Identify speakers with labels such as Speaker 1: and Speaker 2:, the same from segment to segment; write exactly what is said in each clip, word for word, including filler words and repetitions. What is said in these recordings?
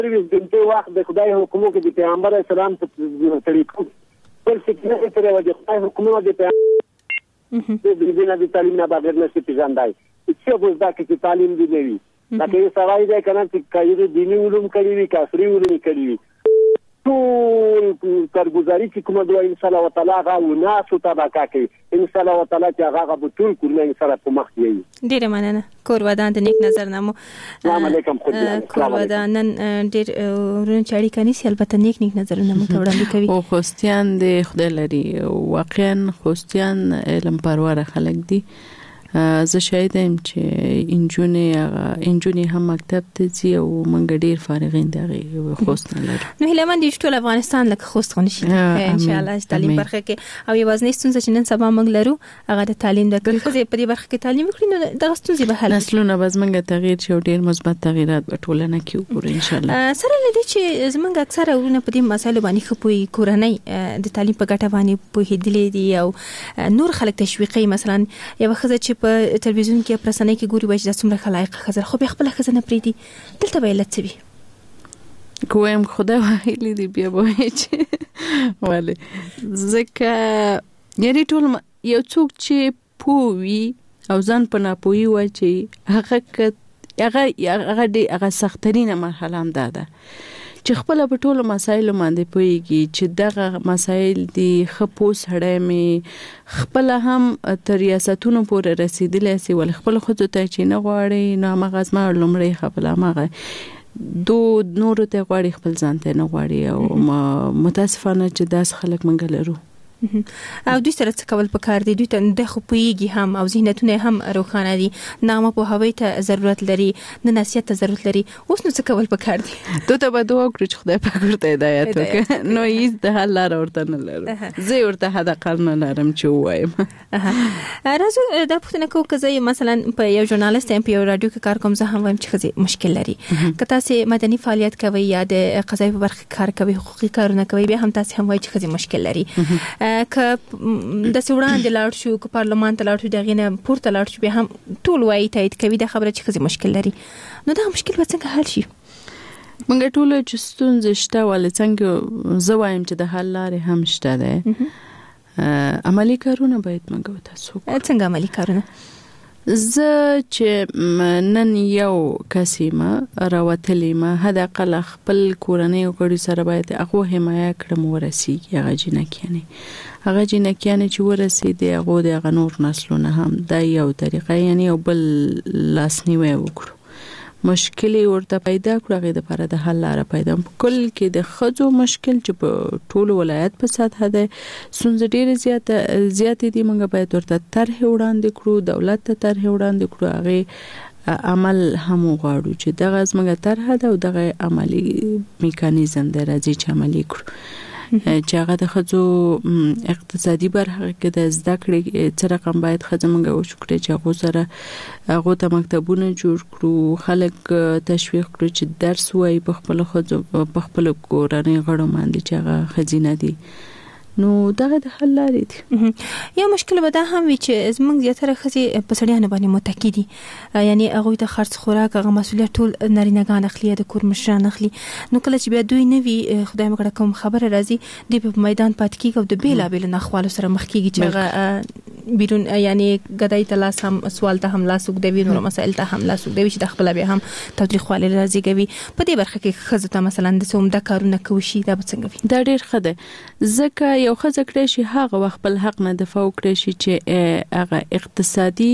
Speaker 1: دغه وخت د خدای حکم کې د پیغمبر اسلام په طریقو پر څه نه تر و د خدای حکم د پیغمبر د دې د تعلیم نه بغیر نشي پیژندای چې په ځکه چې تعلیم دی نه وي دا کې سوای دی کنه چې کایره دیني علوم کوي وي کافري علوم کوي ټول کارګزاري چې کومه دوه ان شاء الله تعالی غو ناسو طبقه کوي ان شاء الله تعالی چې هغه به ټول کورنۍ ان شاء الله په مخ دی.
Speaker 2: ډیره مننه کور ودان د نیک نظر نامو.
Speaker 1: السلام علیکم.
Speaker 2: کور ودان نن ډیر ورن چاړي کني سی البته نیک نیک نظر نامو ته وړاندې کوي.
Speaker 3: او خوستیان د خدای لري واقعا خوستیان علم پرور خلک دي. زه شاید ایم چې انجونې انجونې هم مکتب ته ځي او منګ ډیر فارغین دغه خوست نه لري.
Speaker 2: نو هیلمن دي ټول افغانستان لکه خوست خو نشي ان شاء الله تعلیم برخه کې او یوازې ستونزه چې نن سبا موږ لرو هغه د تعلیم د کلخه په دې برخه کې تعلیم وکړي نو دغه ستونزې به حل
Speaker 3: نسلونه به زمونږ تغییر شي او ډیر مثبت تغیرات به ټولنه کې وګوري ان شاء الله.
Speaker 2: سره لدی چې زمونږ اکثره ورونه په دې مسایلو باندې خپوي کورنۍ د تعلیم په ګټه باندې په هدلې دي او نور خلک تشویقي مثلا یو خزه چې په تلویزیون کې پرسنۍ کې ګوري وایي د څومره خلایق خزر خو به خپل خزنه پریدي دلته به لته وي
Speaker 3: کوم خدای وایلی دی بیا به چې ولی ځکه یعنی ټول یو څوک چې پوي او ځان په ناپوهي وایي چې هغه هغه هغه د هغه سخترینه مرحله هم ده چې خپل په ټولو مسایلو باندې پوهیږي چې دغه مسایل دي خپوس هړې می خپل هم تر ریاستونو پورې رسیدلې سي ول خپل خود ته چې نه غواړي نو هغه غزما لمړی خپل هغه دو نور ته غواړي خپل ځان ته نه غواړي او متاسفانه چې داس خلک منګل لرو
Speaker 2: او دوی سره څه کول پکار دي دوی ته د خو پويږي هم او ذهنونه هم روښانه دي نامه په هوی ته ضرورت لري نه نصیحت ته ضرورت لري اوس نو څه کول پکار دي
Speaker 3: ته ته به دوه کړی چې خدای پاک ورته هدایت وکړي نو هیڅ د حل لار ورته نه لرو زه ورته هدا قرن لرم چې وایم
Speaker 2: راځو دا پوښتنه کوم چې مثلا په یو ژورنالیست په یو رادیو کې کار کوم زه هم وایم چې مشکل لري که تاسو مدني فعالیت کوي یا د قضایي په برخه کار کوي حقوقي کارونه کوي به هم تاسو هم وایي چې مشکل لري که د سوړان د لاړ شو که پارلمان ته لاړ شو دغه نه پورته لاړ شو به هم ټول وایي تایید کوي د خبره چې خزي مشکل لري نو دا مشکل به څنګه حل شي
Speaker 3: موږ ټول چې ستونزې شته ول څنګه زه وایم چې د حل لارې هم شته ده عملی کارونه باید موږ تاسو
Speaker 2: څنګه عملی کارونه
Speaker 3: زه چې نن یو کسیمه راوتلې ما هدا قل خپل کورنۍ او غړي سره باید هغه حمایت کړم ورسیږي هغه جنکیانه هغه جنکیانه چې ورسیدي هغه د نور نسلونه هم د یو طریقه یعنی یو بل لاسنیوي وکړو مشکل ورته پیدا کړو د لپاره د حل لاره پیدا کول کې د خځو مشکل چې په ټولو ولایت په سطح ده سنځ ډېر زیات زیات دي موږ باید ورته طرح وړاندې کړو دولت ته طرح وړاندې کړو هغه عمل هم غواړو چې دغه زموږ طرح ده او دغه عملی میکانیزم دی راځي چې عملی کړو چې هغه د خځو اقتصادي برخه کې د زده کړې څه رقم باید خځه موږ وشکړي چې هغه سره هغه ته مکتبونه جوړ کړو خلک تشویق کړو چې درس وایي په خپل خځو په خپل کورنۍ غړو باندې چې هغه خزینه دي نو دغه د حل لارې دي
Speaker 2: یو مشکل به دا هم وي چې زموږ زیاتره خځې په سړیانو باندې متکی دي یعنی هغه ته خرڅ خوراک هغه مسؤلیت ټول نارینه‌ګان اخلي د کور مشران اخلي نو کله چې بیا دوی نه وي خدای مګړه کوم خبره راځي دوی په میدان پات کیږي او د بیلابل نخوالو سره مخ کیږي چې هغه بیرون یعنی غدای ته لاس هم سوال ته هم لاس وګدوي نور مسائل ته هم لاس وګدوي چې د خپل به هم تاریخوالي راځي کوي په دې برخه کې خځه ته مثلا د سوم د کارونه کوي شي دا به څنګه وي
Speaker 3: دا ډیر ښه ده ځکه یو خځه کړی شي هغه وخت خپل حق نه دفاع وکړي شي چې هغه اقتصادي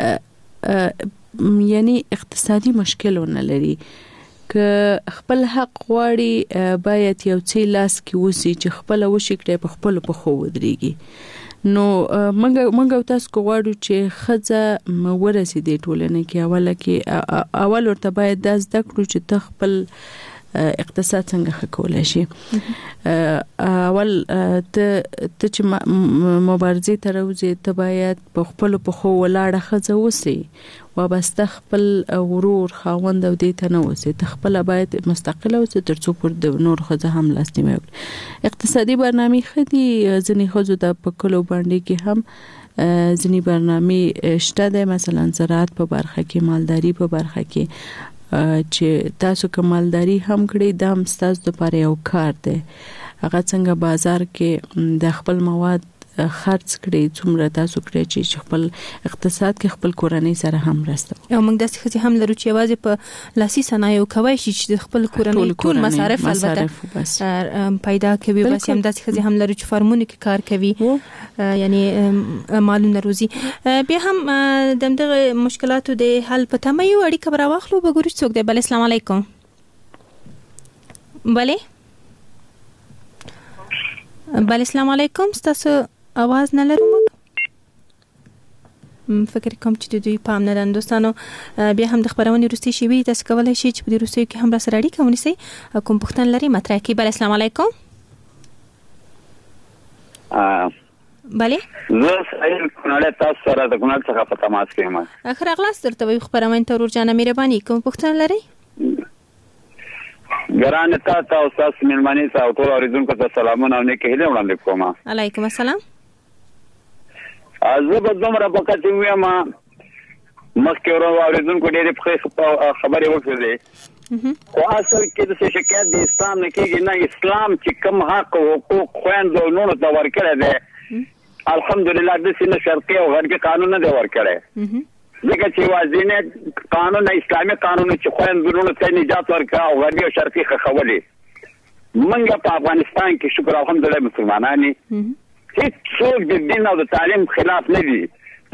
Speaker 3: یعنی اقتصادي مشکلونه لري که خپل حق غواړي باید یو څه لاس کې وسی چې خپل وشي کړي په خپل په خو ودرېږي نو موږ موږ تاسو غواړو چې خځه ورسېږي ټولنه کې اوله کې اول ورته باید د زده کړو چې ته خپل اقتصاد څنګه خکولای شي اول ته ته چې مبارزه تر وځي ته باید په خپل په خو ولاړه خځه وسی وابسته خپل ورور خاوند او دې ته نه وسی ته خپل باید مستقله وسی ترڅو پر د نور خځه هم لاستیمه وکړي اقتصادي برنامه خدي ځنی خځو د پکلو باندې کې هم ځنی برنامه شته ده مثلا زراعت په برخه کې مالداري په برخه کې چې تاسو کمالداري هم کړی دا هم ستاسو لپاره یو کار دی. هغه څنګه بازار کې د خپل مواد خرڅ کړي څومره تاسو کړی چې خپل اقتصاد کې خپل کورنۍ سره هم مرسته وکړي.
Speaker 2: او موږ داسې خزي هم لرو چې یوازې په لاسي صنایعو کوي چې خپل کورنۍ ټول مصارف البته پیدا کوي. بس هم داسې خزي هم لرو چې فارمونو کې کار کوي یعنی مالونه روزي. بیا هم د دغه مشکلاتو د حل په تمه یو اړیکه برا واخلو به ګورو څوک دی. بل السلام علیکم. بله بل السلام علیکم. تاسو आवाज نه لرو. فکر کوم چې د دوی پام نه لرم. دوستانو بیا هم د خبرونې وروستي شیبې تاسو کولای شئ چې په دې وروستیو کې هم را سره اړیکه ونیسئ کوم پوښتنه لري مطرح کړئ. بل السلام علیکم. بله
Speaker 4: زه سایل کونړ تاسو سره د کونړ څخه په تماس کې یم.
Speaker 2: اخر اغلاس درته وي خبرونه ته ورجانه مهرباني کوم پوښتنه لري.
Speaker 4: ګرانه تاسو او تاسو مېلمانه تاسو ټول اوریدونکو ته سلامونه او نیکه هیله وړاندې کوم.
Speaker 2: علیکم السلام.
Speaker 4: زه به دومره پکې ویم مخکې ورو اوریدونکو ډېرې په خبرې وکړلې خو اصل کې د شکایت د اسلام نه کېږي نه. اسلام چې کوم حق او حقوق خویندو او نورو ته ورکړی دی الحمدلله داسې نه شرقي او غربي قانون نه دی ورکړی. ځکه چې واضح قانون اسلامي قانون چې خویندو نورو ته نجات ورکړه او غربي او شرقي خښولې. موږ په افغانستان کې شکر الحمدلله مسلمانان یو. هیڅ څوک د دین او د تعلیم خلاف نه دي.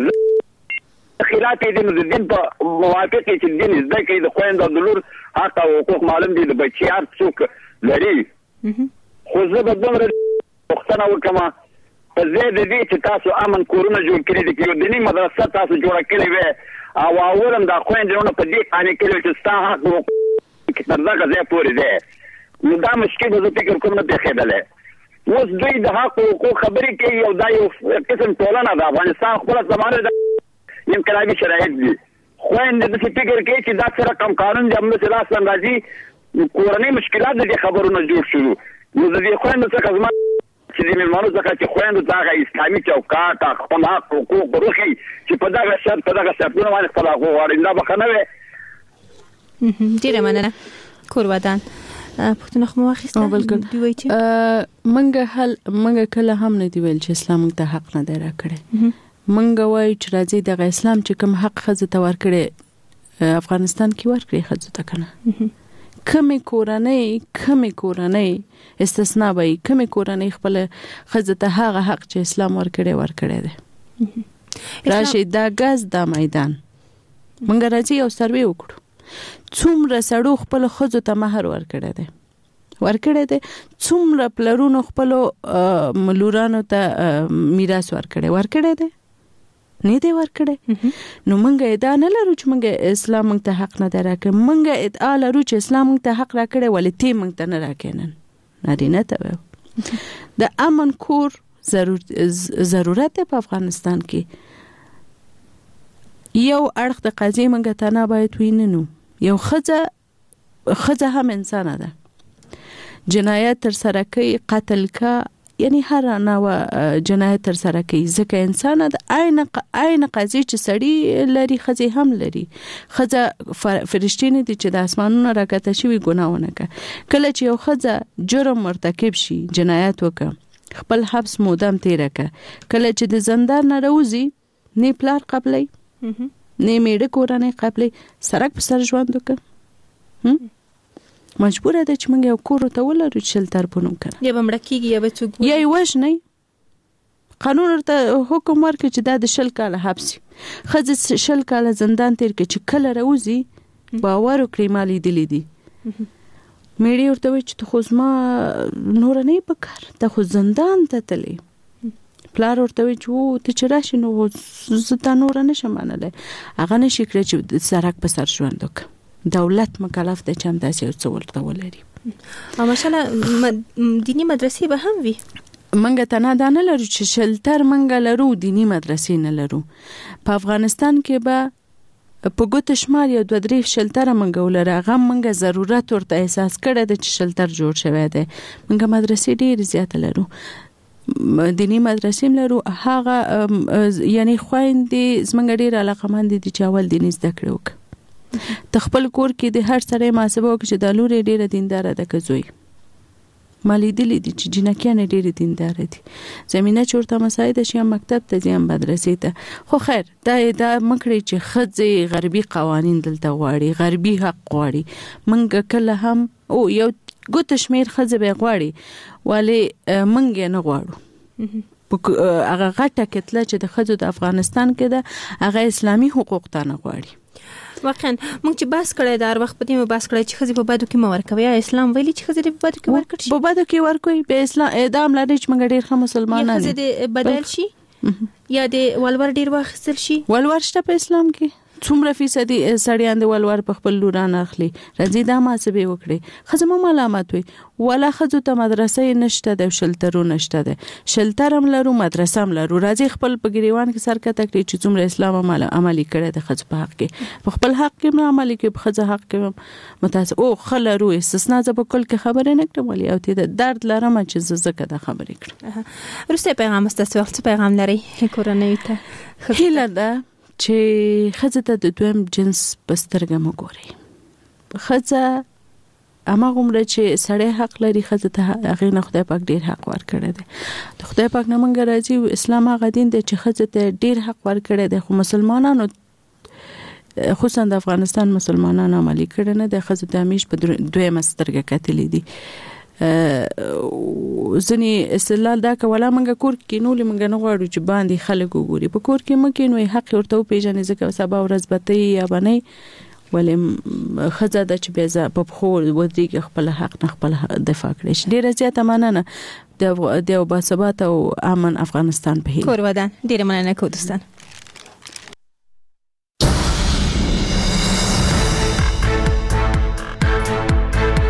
Speaker 4: خلاف دي نو د دین په موافق چې دین زده کوي د خویندو د لور حق او حقوق معلوم دي د بچي هر څوک لري. خو زه به دومره پوښتنه وکړم په ځای د دې چې تاسو امن کورونه جوړ کړي دي یو دیني مدرسه تاسو جوړه کړې وې او اولم د خویندو په دې باندې کړي چې ستا حق او تر دغه ځای پورې دی نو دا مشکل زه فکر کوم نه پېښېدلی. اوس دوی د حق او حقوق خبرې کوي او دا یو قسم ټولنه ده. افغانستان خپله زمانه د انقلابي شرایط دي. خویندې داسې فکر کوي چې دا څه رقم قانون دی همداسې لاس اندازي کورنۍ مشکلات د دې خبرو نه جوړ شوي. نو د دې خویندو څخه زما چې د مېلمنو څخه چې خویندو ته هغه اسلامي چوکاټ خپل حق حقوق وروښي چې په دغه شرط په دغه شرطونو باندې خپل حقوق غواړي دا بښنه وی.
Speaker 2: ډېره مننه کور ودان. پښتون خو واخیسته
Speaker 3: دی وای چې منګه حل منګه کله هم نه دی ویل چې اسلام ته حق نه دی راکړي. منګه وای چې راځي د اسلام چې کوم حق خزه ته ورکړي افغانستان کې ورکړي خزه ته کنه کمه کورنۍ کمه کورنۍ استثناء وای کمه کورنۍ خپل خزه ته هغه حق چې اسلام ورکړي ورکړي دی. راشي دا غاز دا میدان منګه راځي او سروي وکړو څومره سړو خپل خزو ته مہر ورکړی دی ورکړی دی څومره پلرونو خپل ملورانو ته میراث ورکړی ورکړی دی نه دی ورکړی. نو موږ ادعا نه لرو چې موږ اسلام موږ ته حق نه دی راکړی. موږ ادعا لرو چې اسلام موږ ته حق راکړی ولې تی موږ ته نه راکړي نارینه ته وایو. د امن کور ضرورت دی په افغانستان کې. یو اړخ د قضیې موږ ته نه باید وینو. یو خزه خزه هم انسان ده. جنایت تر سره کوي قتل کا یعنی هر نوع جنایت تر سره کوي ځکه انسان ده. عین عین قضیه چې سړی لري خزه هم لري. خزه فرشتي نه دي چې د اسمانونو راکته شوی ګناونه کوي. کله چې یو خزه جرم مرتکب شي جنایت وکړي خپل حبس مودم تیر کړي کله چې د زندان نه راوځي نه پلار قبلې نه میړه کورنۍ قبلې سرک په سر ژوند وکړي مجبوره ده چې موږ یو کور ته ولرو چې شلتر پونو کړه
Speaker 2: یا بمړه کیږي یا به څوک
Speaker 3: یا یې وژني. قانون ورته حکم ورکړي چې دا د شل کاله حبس ښځه شل کاله زندان تیر کړي چې کله راوځي باور وکړي ما لیدلي دي. میړه ورته وایي چې ته خو زما نور نه یې په کار ته خو زندان ته تللی. پلار ورته وایي چې ته چې راشي نو زه تا نور نشم منلی. هغه نشي کړی چې د سرک په سر ژوند وکړي. دولت مکلف دی چې همداسې یو څه ورته ولري.
Speaker 2: او ماشاءالله دیني مدرسې به هم وي.
Speaker 3: منګه ته نه دا نه لرو چې شلتر منګه لرو دیني مدرسې نه لرو. په افغانستان کې به په ګوت شمار یو دوه درې شلتره منګه ولره. هغه منګه ضرورت ورته احساس کړی دی چې شلتر جوړ شوی دی. منګه مدرسې ډېرې زیاته لرو. دینی مدرسې لرو. هغه یعنی خويندې زمونږ ډېر علاقمند دي چې اول دیني زده کړې وکړي تخپل کور کې د هر سړی محاسبه وکړي چې د لور ډیره دیندار ده که زوی مالی دلی دي چې جنکیان ډیره دیندار دي زمينه چورته مساعده شي مکتب ته ځم مدرسې ته خو خیر دا دا مکړي چې خځې غربي قوانين دلته غواړي غربي حق غواړي منګه کله هم او یو ګوت شمیر خځې به غواړي ولی منګه نه غواړو هغه غټه کتله چې د خځو د افغانستان کې ده هغه اسلامي حقوق ته نه غواړي
Speaker 2: واقعا موږ چې باس کړی دا وخت په دې مو باس کړی چې خزي په بادو کې مو ورکوي اسلام ویلي چې خزي په بادو کې ورکړي
Speaker 3: په بادو کې ورکوي به اسلام اعدام لري چې موږ ډېر مسلمانان
Speaker 2: خزي د بدل شي یا د ولور ډیر واخیستل شي
Speaker 3: ولور شته په اسلام کې څومره فیصدي سړیان د ولور په خپل لوران اخلي راځي دا محاسبه وکړي خزمه علامات وي ولا خزو ته مدرسې نشته د شلترو نشته ده شلترم لرو مدرسه هم لرو راځي خپل په ګریوان کې سر کته کړی چې څومره اسلام عمل عملي کړي د خزو په حق کې په خپل حق کې عملي کې په خزو حق کې متاسف او خلرو استثناء ز په کل کې خبره نه کړم ولې او ته د درد لرم چې زکه د خبرې کړم
Speaker 2: روسي پیغام است وخت پیغام لري کورنۍ ته
Speaker 3: هیله ده چې خزه ته د دویم جنس بسترګه مګوري خزه اما غومره چې سړی حق لري خزه ته هغه نه خدای پاک ډیر حق ورکړي دی د خدای پاک نه مونږ راځي اسلام هغه دین دی چې خزه ته ډیر حق ورکړي دی خو مسلمانانو خصوصا د افغانستان مسلمانانو عملي کړي نه د خزه د همیش په دویم سترګه کتلې دي ځنی استدلال دا کوله منګه کور کې نو لمنګه نه غواړو چې باندې خلک وګوري په کور کې مکه نو حق ورته پیژنې ځکه سبا ورځ بته یا باندې ولې خزه د چې بيزه په خو ودرېږي خپل حق نه خپل دفاع کړي ډیره زیاته مننه د د با ثبات او امن افغانستان په هیله
Speaker 2: کور ودان ډیره مننه کو دوستان